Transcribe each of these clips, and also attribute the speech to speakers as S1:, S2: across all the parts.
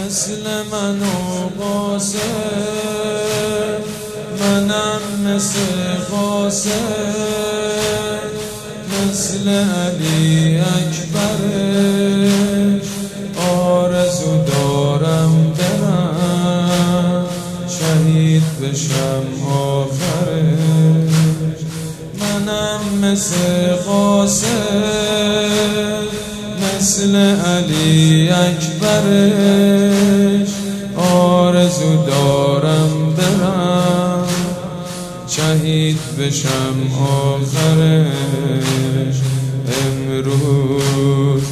S1: مثل من و قاسم، منم مثل قاسم، مثل علی اکبرش آرزو دارم برم شهید بشم آخرش. منم مثل قاسم، مثل علی اکبرش آرزو دارم برم شهید بشم آخرش. امروز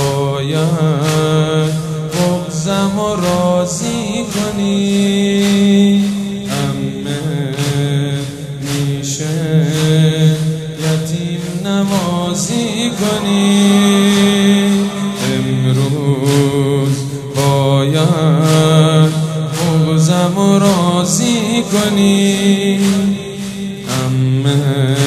S1: باید بغضم و راضی کنی، عمه میشه یتیم نوازی کنی. امروز باید بغضم و راضی کنی، عمه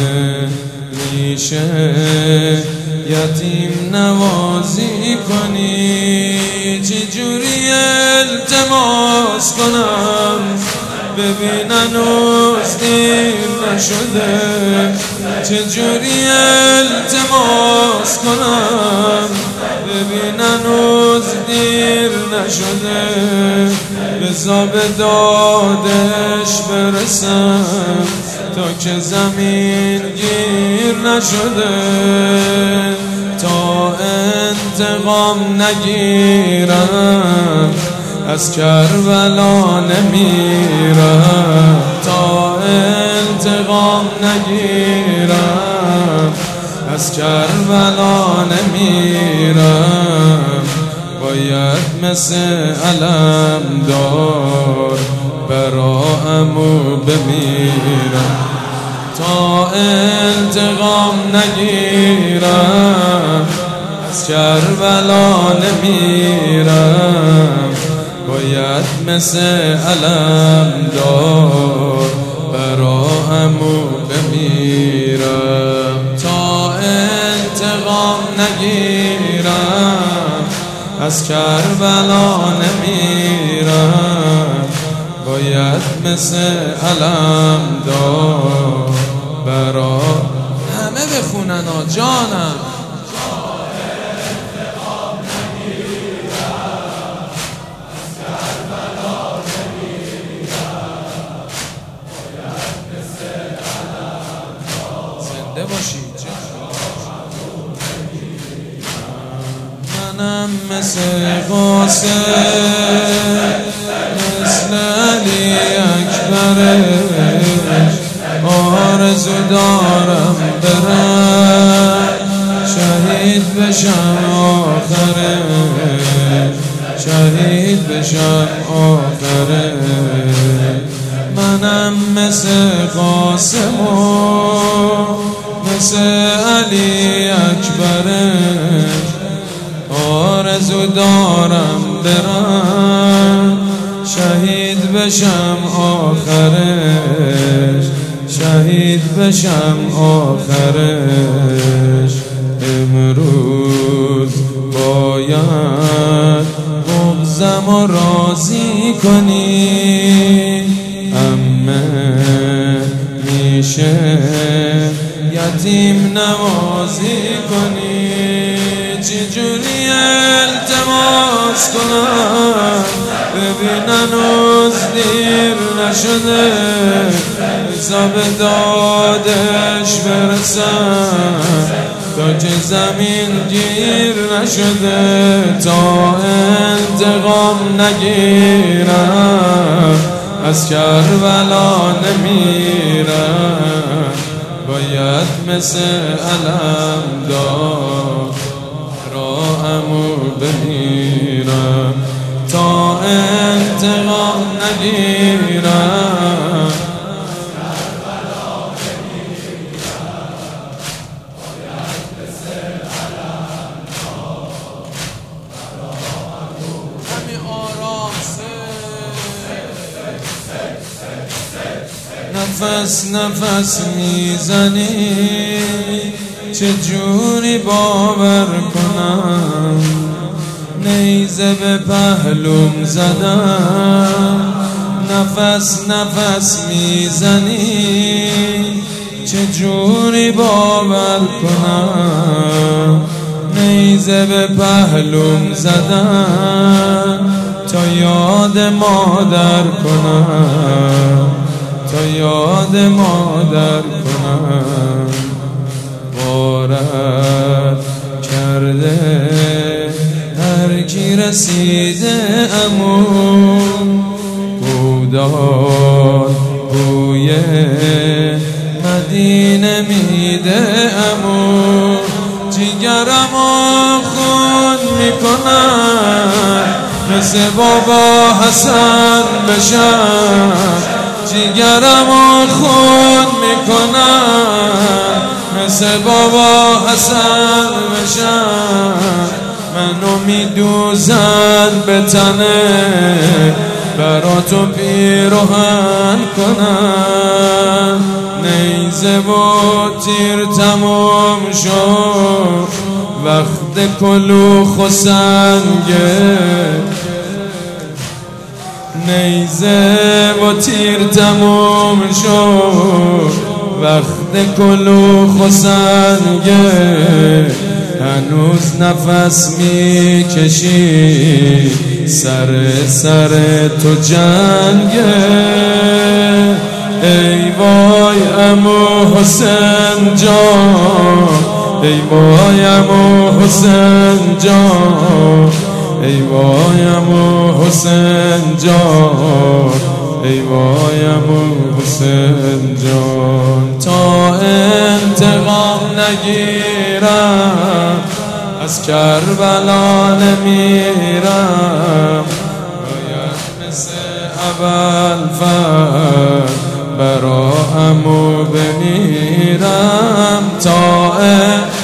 S1: میشه یتیم نوازی کنی. چجوری التماس کنم ببینن هنوز دیر نشده، چجوری التماس کنم ببینن هنوز دیر نشده. بذار به دادش برسم تا که زمین گیر نشده، تا انتقام نگیرم از کربلا نمیرم، تا انتقام نگیرم از کربلا نمیرم. باید مثل علمدار براءمو بمیرم، تا انتقام نگیرم از کربلا نمیرم. باید مثل علمدار براءمو بمیرم، تا انتقام نگیرم از کربلا نمیرم. باید مثل علمدار براء همه بخونن ها جانم. زنده باشید. منم مثل قاسم، مثل علی اکبرش آرزو دارم برم شهید بشم آخرش، شهید بشم آخرش. منم مثل قاسم و مثل علی اکبرش آرزو دارم برم شهید بشم آخرش، شهید بشم آخرش. امروز باید بغضم و راضی کنی، عمه میشه یتیم نوازی کنی. چجوری التماس کنم ببینن هنوز دیر نشده، بذار به دادش برسم تا که زمین گیر نشده، تا انتقام نگیرم از کربلا نمیرم. باید مثل علمدار براءمو بمیرم، تا انتقام نگیرم. همین آرام نفس نفس میزنی، چجوری باور کنم نیزه به پهلوم زدم، نفس نفس میزنی چجوری باور کنم. نیزه به پهلوم زدم تا یاد مادر کنم، تا یاد مادر کنم. غارت کرده هر کی رسیده عمو، بودار بوی مدینه میده عمو. جیگرمو خون میکنم مثل بابا حسن بشم، جیگرمو خون میکنم مثل بابا حسن بشم. منو میدوزن به تنه برا تو پیراهن کنم. نیزه و تیر تمام شد وقت کلوخ و سنگه، نیزه و تیر تمام شد وقت کلوخ و سنگه. هنوز نفس میکشی سر تو جنگه. ای وای عمو حسین جان، ای وای عمو حسین جان، ای وای عمو حسین جان، ای وای عمو حسین جان. تا انتقام نگیرم از کربلا نمیرم، باید مثل ابوالفضل برا عمو بمیرم. تا